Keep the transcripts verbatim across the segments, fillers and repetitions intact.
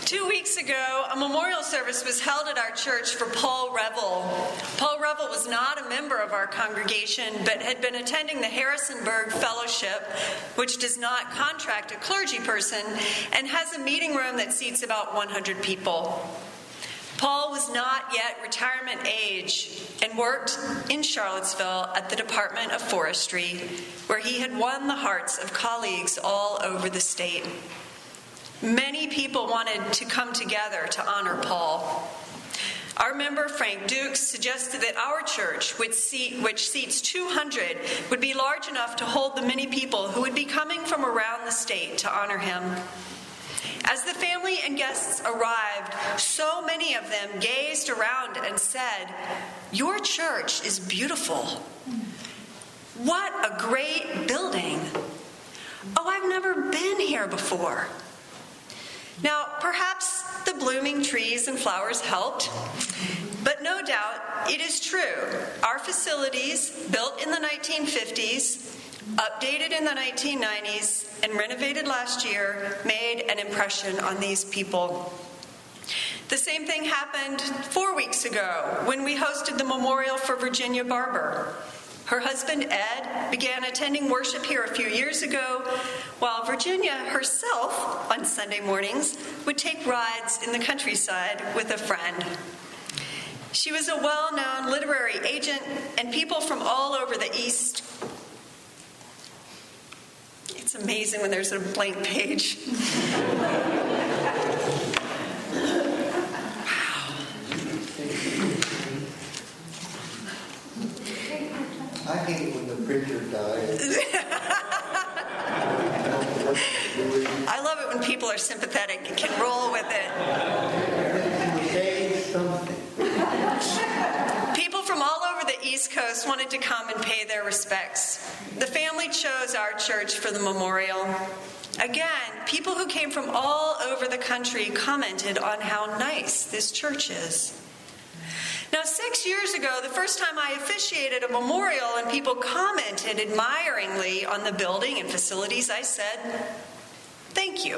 Two weeks ago, a memorial service was held at our church for Paul Revel. Paul Revel was not a member of our congregation, but had been attending the Harrisonburg Fellowship, which does not contract a clergy person, and has a meeting room that seats about one hundred people. Paul was not yet retirement age and worked in Charlottesville at the Department of Forestry, where he had won the hearts of colleagues all over the state. Many people wanted to come together to honor Paul. Our member, Frank Dukes, suggested that our church, which, seat, which seats two hundred, would be large enough to hold the many people who would be coming from around the state to honor him. As the family and guests arrived, so many of them gazed around and said, "Your church is beautiful. What a great building. Oh, I've never been here before." Now, perhaps the blooming trees and flowers helped, but no doubt it is true. Our facilities, built in the nineteen fifties, updated in the nineteen nineties, and renovated last year, made an impression on these people. The same thing happened four weeks ago when we hosted the memorial for Virginia Barber. Her husband, Ed, began attending worship here a few years ago, while Virginia herself, on Sunday mornings, would take rides in the countryside with a friend. She was a well-known literary agent, and people from all over the East... It's amazing when there's a blank page. I hate when the printer dies. I love it when people are sympathetic and can roll with it. Say something. People from all over the East Coast wanted to come and pay their respects. The family chose our church for the memorial. Again, people who came from all over the country commented on how nice this church is. Now, six years ago, the first time I officiated a memorial and people commented admiringly on the building and facilities, I said, "Thank you."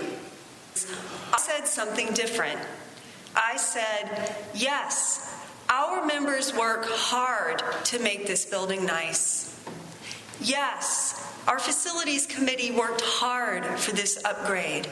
I said something different. I said, "Yes, our members work hard to make this building nice. Yes, our facilities committee worked hard for this upgrade.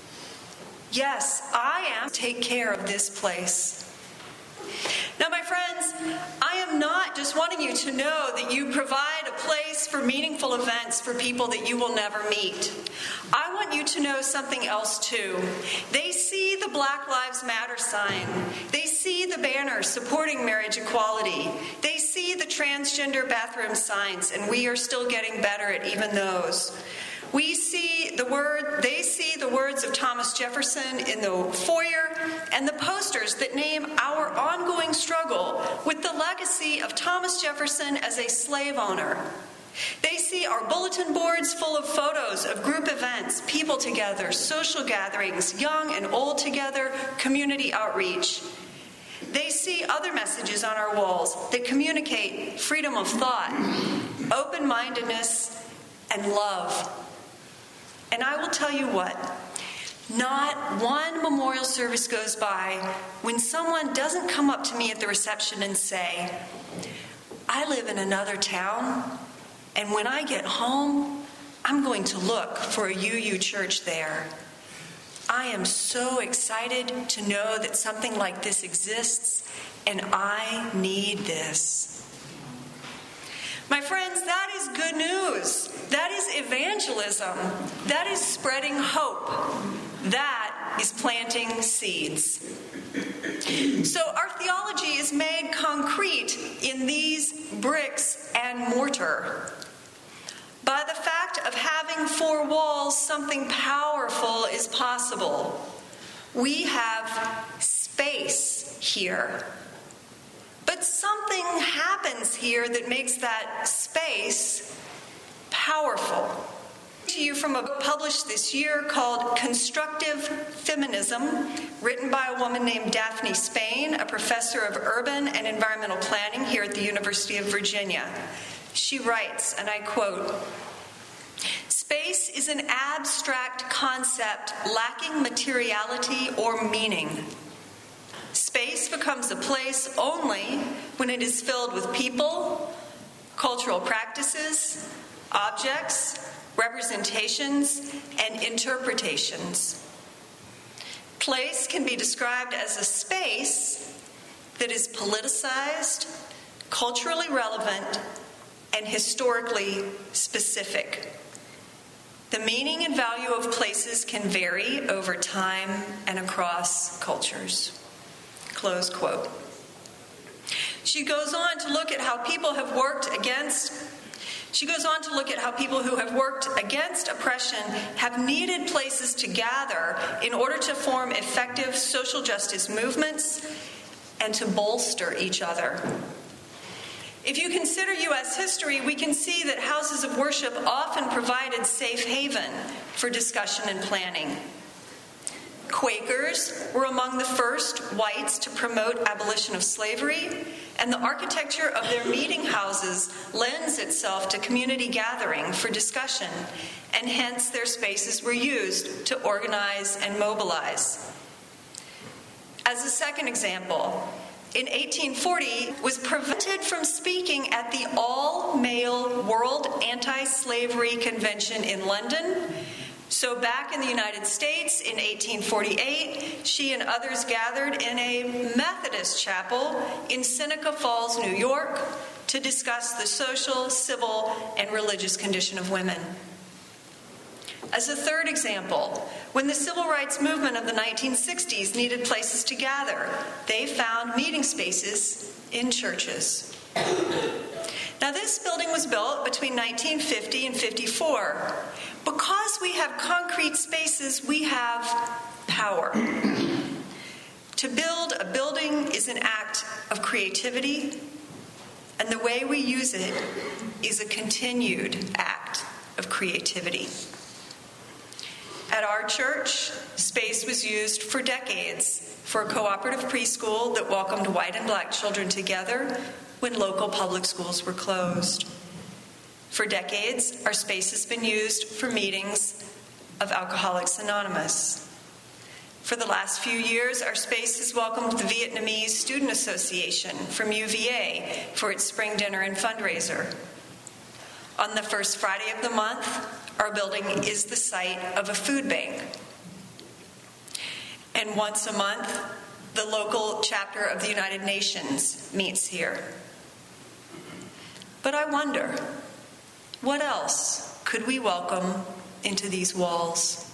Yes, I am to take care of this place." Now, my friends, I am not just wanting you to know that you provide a place for meaningful events for people that you will never meet. I want you to know something else, too. They see the Black Lives Matter sign. They see the banner supporting marriage equality. They see the transgender bathroom signs, and we are still getting better at even those. We see the word, they see the words of Thomas Jefferson in the foyer and the posters that name our ongoing struggle with the legacy of Thomas Jefferson as a slave owner. They see our bulletin boards full of photos of group events, people together, social gatherings, young and old together, community outreach. They see other messages on our walls that communicate freedom of thought, open-mindedness, and love. And I will tell you what, not one memorial service goes by when someone doesn't come up to me at the reception and say, "I live in another town, and when I get home, I'm going to look for a U U church there. I am so excited to know that something like this exists, and I need this." My friends, that is good news. That is evangelism. That is spreading hope. That is planting seeds. So our theology is made concrete in these bricks and mortar. By the fact of having four walls, something powerful is possible. We have space here. But something happens here that makes that space powerful. To you from a book published this year called Constructive Feminism, written by a woman named Daphne Spain, a professor of urban and environmental planning here at the University of Virginia. She writes, and I quote, Space is an abstract concept lacking materiality or meaning. Space becomes a place only when it is filled with people, cultural practices, objects, representations, and interpretations. Place can be described as a space that is politicized, culturally relevant, and historically specific. The meaning and value of places can vary over time and across cultures. Close quote. She goes on to look at how people have worked against She goes on to look at how people who have worked against oppression have needed places to gather in order to form effective social justice movements and to bolster each other. If you consider U S history, we can see that houses of worship often provided safe haven for discussion and planning. Quakers were among the first whites to promote abolition of slavery, and the architecture of their meeting houses lends itself to community gathering for discussion, and hence their spaces were used to organize and mobilize. As a second example, in eighteen forty, was prevented from speaking at the all-male World Anti-Slavery Convention in London. So back in the United States in eighteen forty-eight, she and others gathered in a Methodist chapel in Seneca Falls, New York, to discuss the social, civil, and religious condition of women. As a third example, when the civil rights movement of the nineteen sixties needed places to gather, they found meeting spaces in churches. Now, this building was built between nineteen fifty and fifty-four. Because we have concrete spaces, we have power. To build a building is an act of creativity, and the way we use it is a continued act of creativity. At our church, space was used for decades for a cooperative preschool that welcomed white and black children together when local public schools were closed. For decades, our space has been used for meetings of Alcoholics Anonymous. For the last few years, our space has welcomed the Vietnamese Student Association from U V A for its spring dinner and fundraiser. On the first Friday of the month, our building is the site of a food bank. And once a month, the local chapter of the United Nations meets here. But I wonder, what else could we welcome into these walls?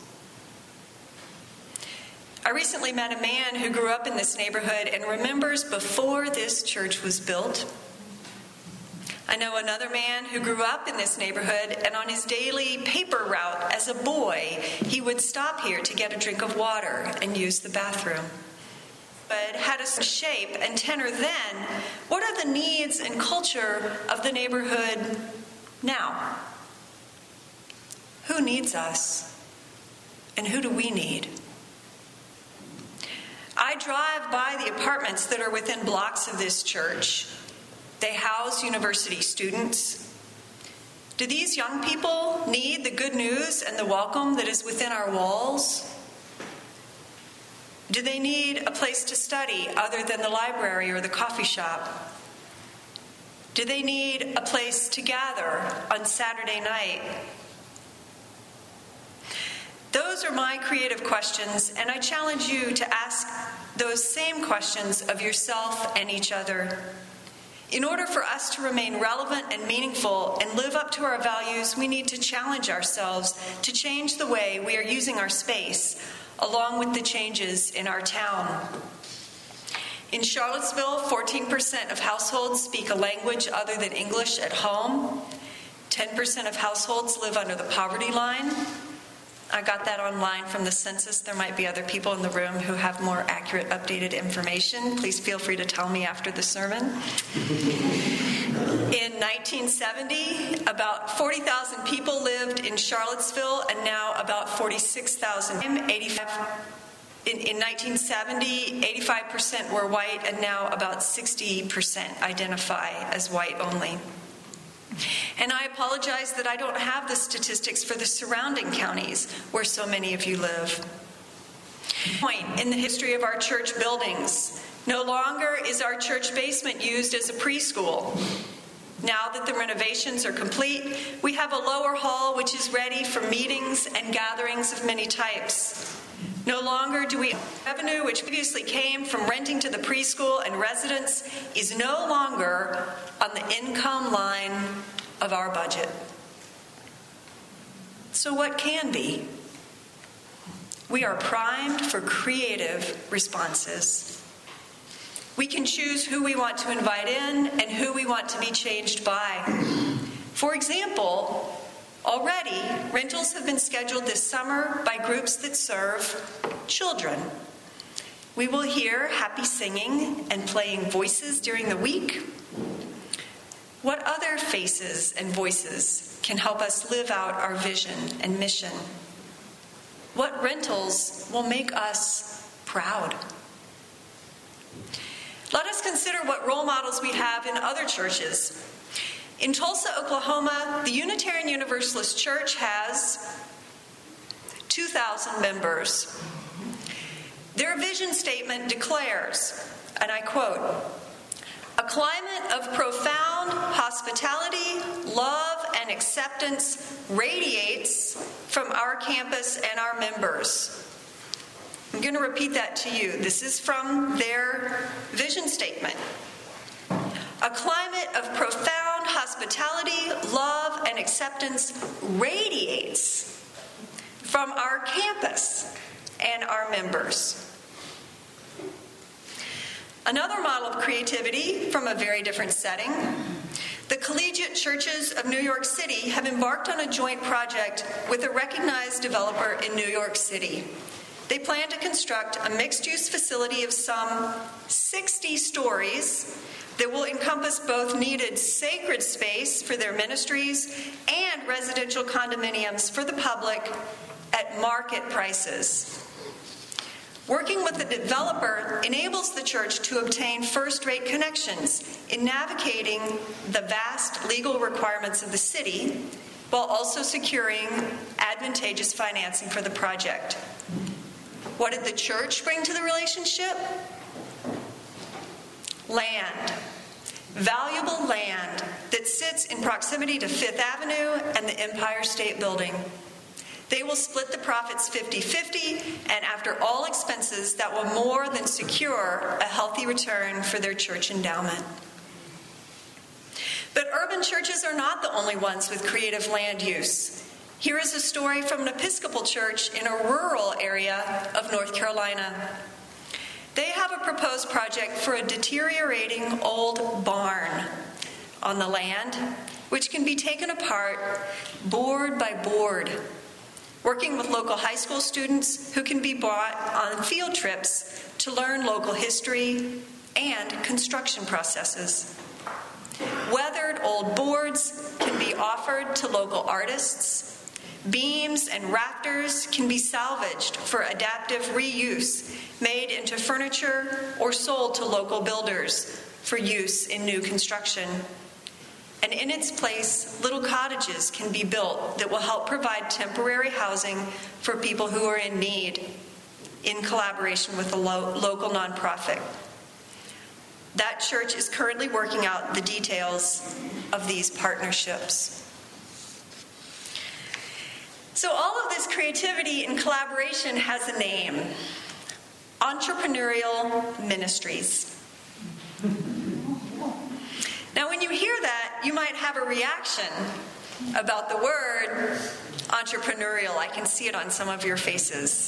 I recently met a man who grew up in this neighborhood and remembers before this church was built. I know another man who grew up in this neighborhood, and on his daily paper route as a boy, he would stop here to get a drink of water and use the bathroom. But had a shape and tenor then. What are the needs and culture of the neighborhood now? Who needs us? And who do we need? I drive by the apartments that are within blocks of this church. They house university students. Do these young people need the good news and the welcome that is within our walls? Do they need a place to study other than the library or the coffee shop? Do they need a place to gather on Saturday night? Those are my creative questions, and I challenge you to ask those same questions of yourself and each other. In order for us to remain relevant and meaningful and live up to our values, we need to challenge ourselves to change the way we are using our space, along with the changes in our town. In Charlottesville, fourteen percent of households speak a language other than English at home. ten percent of households live under the poverty line. I got that online from the census. There might be other people in the room who have more accurate, updated information. Please feel free to tell me after the sermon. In nineteen seventy, about forty thousand people lived in Charlottesville, and now about forty-six thousand. In, in nineteen seventy, eighty-five percent were white, and now about sixty percent identify as white only. And I apologize that I don't have the statistics for the surrounding counties where so many of you live. Point in the history of our church buildings. No longer is our church basement used as a preschool. Now that the renovations are complete, we have a lower hall which is ready for meetings and gatherings of many types. No longer do we revenue which previously came from renting to the preschool and residents is no longer on the income line of our budget. So what can be? We are primed for creative responses. We can choose who we want to invite in and who we want to be changed by. For example, already rentals have been scheduled this summer by groups that serve children. We will hear happy singing and playing voices during the week. What other faces and voices can help us live out our vision and mission? What rentals will make us proud? Let us consider what role models we have in other churches. In Tulsa, Oklahoma, the Unitarian Universalist Church has two thousand members. Their vision statement declares, and I quote, "A climate of profound hospitality, love, and acceptance radiates from our campus and our members." I'm going to repeat that to you. This is from their vision statement. A climate of profound hospitality, love, and acceptance radiates from our campus and our members. Another model of creativity from a very different setting. The Collegiate Churches of New York City have embarked on a joint project with a recognized developer in New York City. They plan to construct a mixed-use facility of some sixty stories that will encompass both needed sacred space for their ministries and residential condominiums for the public at market prices. Working with the developer enables the church to obtain first-rate connections in navigating the vast legal requirements of the city while also securing advantageous financing for the project. What did the church bring to the relationship? Land. Valuable land that sits in proximity to Fifth Avenue and the Empire State Building. They will split the profits fifty-fifty, and after all expenses, that will more than secure a healthy return for their church endowment. But urban churches are not the only ones with creative land use. Here is a story from an Episcopal church in a rural area of North Carolina. They have a proposed project for a deteriorating old barn on the land, which can be taken apart board by board, working with local high school students who can be brought on field trips to learn local history and construction processes. Weathered old boards can be offered to local artists. Beams and rafters can be salvaged for adaptive reuse, made into furniture, or sold to local builders for use in new construction. And in its place, little cottages can be built that will help provide temporary housing for people who are in need, in collaboration with a lo- local nonprofit. That church is currently working out the details of these partnerships. So all of this creativity and collaboration has a name: Entrepreneurial Ministries. Now, when you hear that, you might have a reaction about the word entrepreneurial. I can see it on some of your faces.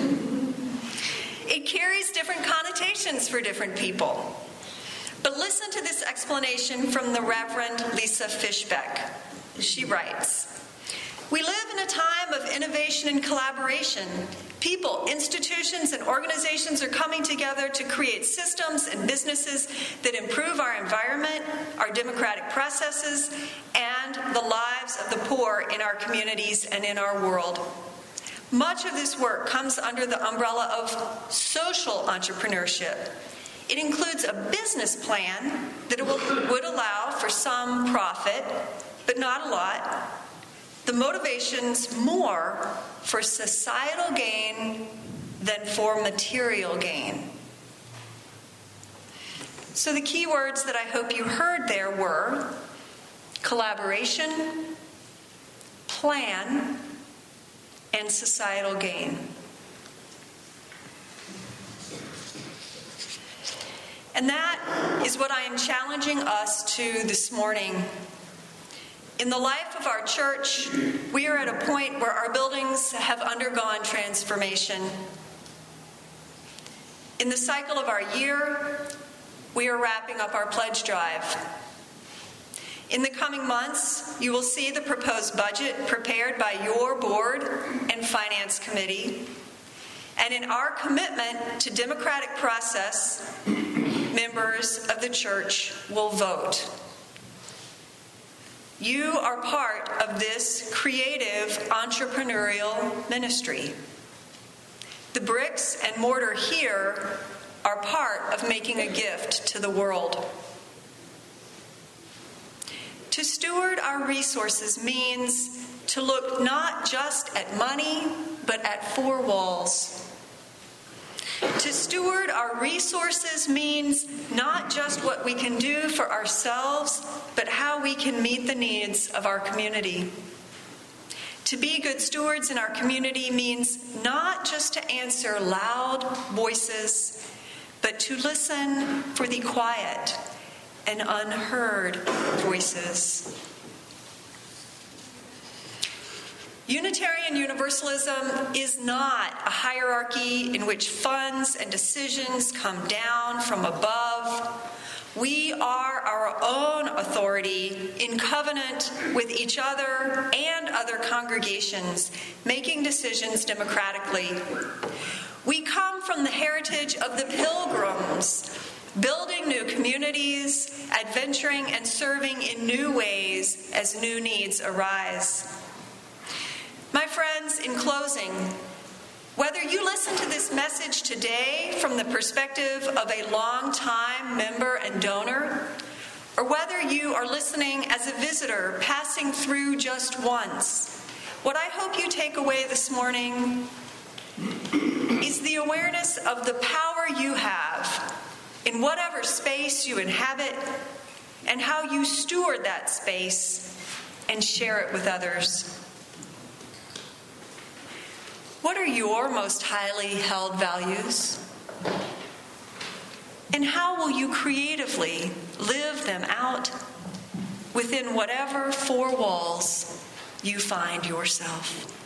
It carries different connotations for different people. But listen to this explanation from the Reverend Lisa Fishbeck. She writes, "We live in a time of innovation and collaboration. People, institutions, and organizations are coming together to create systems and businesses that improve our environment, our democratic processes, and the lives of the poor in our communities and in our world. Much of this work comes under the umbrella of social entrepreneurship. It includes a business plan that will, would allow for some profit but not a lot. The motivation's more for societal gain than for material gain. So the key words that I hope you heard there were collaboration, plan, and societal gain. And that is what I am challenging us to this morning. In the life of our church, we are at a point where our buildings have undergone transformation. In the cycle of our year, we are wrapping up our pledge drive. In the coming months, you will see the proposed budget prepared by your board and finance committee. And in our commitment to democratic process, members of the church will vote. You are part of this creative entrepreneurial ministry. The bricks and mortar here are part of making a gift to the world. To steward our resources means to look not just at money, but at four walls. To steward our resources means not just what we can do for ourselves, but how we can meet the needs of our community. To be good stewards in our community means not just to answer loud voices, but to listen for the quiet and unheard voices. Unitarian Universalism is not a hierarchy in which funds and decisions come down from above. We are our own authority in covenant with each other and other congregations, making decisions democratically. We come from the heritage of the Pilgrims, building new communities, adventuring and serving in new ways as new needs arise. My friends, in closing, whether you listen to this message today from the perspective of a long-time member and donor, or whether you are listening as a visitor passing through just once, what I hope you take away this morning is the awareness of the power you have in whatever space you inhabit and how you steward that space and share it with others. What are your most highly held values? And how will you creatively live them out within whatever four walls you find yourself?